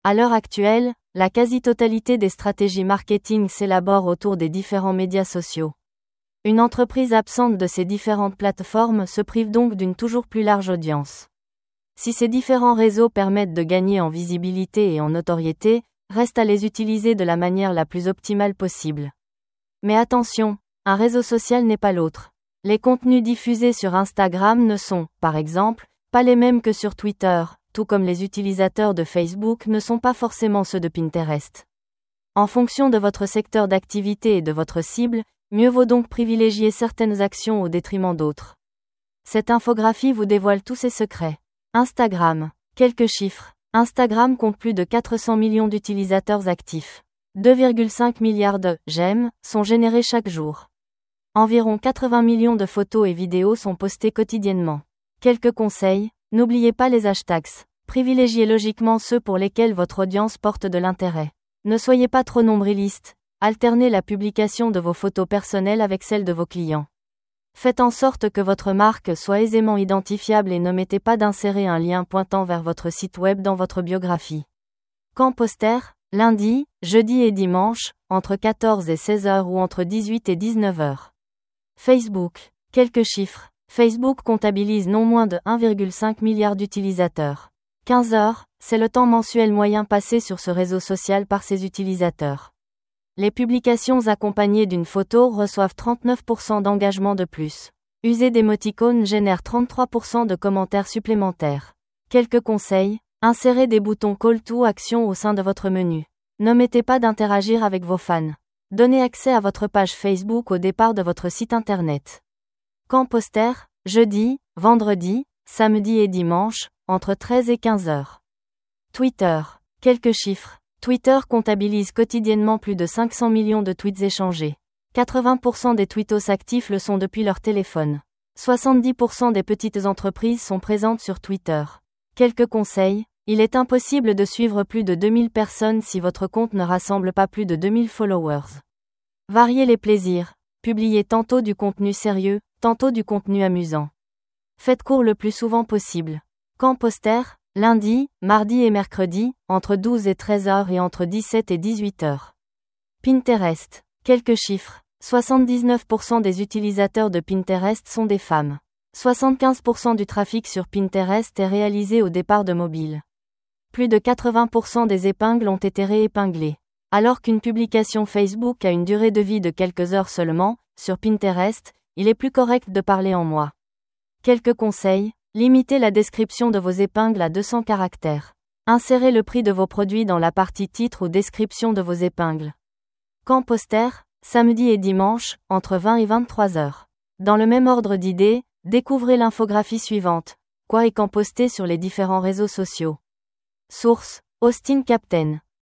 À l'heure actuelle, la quasi-totalité des stratégies marketing s'élabore autour des différents médias sociaux. Une entreprise absente de ces différentes plateformes se prive donc d'une toujours plus large audience. Si ces différents réseaux permettent de gagner en visibilité et en notoriété, reste à les utiliser de la manière la plus optimale possible. Mais attention, un réseau social n'est pas l'autre. Les contenus diffusés sur Instagram ne sont, par exemple, pas les mêmes que sur Twitter, tout comme les utilisateurs de Facebook ne sont pas forcément ceux de Pinterest. En fonction de votre secteur d'activité et de votre cible, mieux vaut donc privilégier certaines actions au détriment d'autres. Cette infographie vous dévoile tous ses secrets. Instagram. Quelques chiffres. Instagram compte plus de 400 millions d'utilisateurs actifs. 2,5 milliards de « j'aime » sont générés chaque jour. Environ 80 millions de photos et vidéos sont postées quotidiennement. Quelques conseils, n'oubliez pas les hashtags. Privilégiez logiquement ceux pour lesquels votre audience porte de l'intérêt. Ne soyez pas trop nombriliste. Alternez la publication de vos photos personnelles avec celles de vos clients. Faites en sorte que votre marque soit aisément identifiable et n'omettez pas d'insérer un lien pointant vers votre site web dans votre biographie. Quand poster, lundi, jeudi et dimanche, entre 14 et 16 heures ou entre 18 et 19 heures. Facebook. Quelques chiffres. Facebook comptabilise non moins de 1,5 milliard d'utilisateurs. 15 heures, c'est le temps mensuel moyen passé sur ce réseau social par ses utilisateurs. Les publications accompagnées d'une photo reçoivent 39% d'engagement de plus. User d'émoticônes génère 33% de commentaires supplémentaires. Quelques conseils, insérez des boutons Call to Action au sein de votre menu. N'omettez pas d'interagir avec vos fans. Donnez accès à votre page Facebook au départ de votre site internet. Quand poster, jeudi, vendredi, samedi et dimanche, entre 13 et 15 heures. Twitter. Quelques chiffres. Twitter comptabilise quotidiennement plus de 500 millions de tweets échangés. 80% des tweetos actifs le sont depuis leur téléphone. 70% des petites entreprises sont présentes sur Twitter. Quelques conseils, il est impossible de suivre plus de 2000 personnes si votre compte ne rassemble pas plus de 2000 followers. Variez les plaisirs. Publiez tantôt du contenu sérieux, tantôt du contenu amusant. Faites court le plus souvent possible. Quand poster, lundi, mardi et mercredi, entre 12 et 13 heures et entre 17 et 18 heures. Pinterest. Quelques chiffres. 79% des utilisateurs de Pinterest sont des femmes. 75% du trafic sur Pinterest est réalisé au départ de mobile. Plus de 80% des épingles ont été réépinglées. Alors qu'une publication Facebook a une durée de vie de quelques heures seulement, sur Pinterest, il est plus correct de parler en mois. Quelques conseils. Limitez la description de vos épingles à 200 caractères. Insérez le prix de vos produits dans la partie titre ou description de vos épingles. Quand poster, samedi et dimanche, entre 20 et 23 heures. Dans le même ordre d'idées, découvrez l'infographie suivante. Quoi et quand poster sur les différents réseaux sociaux. Source, Austin Captain.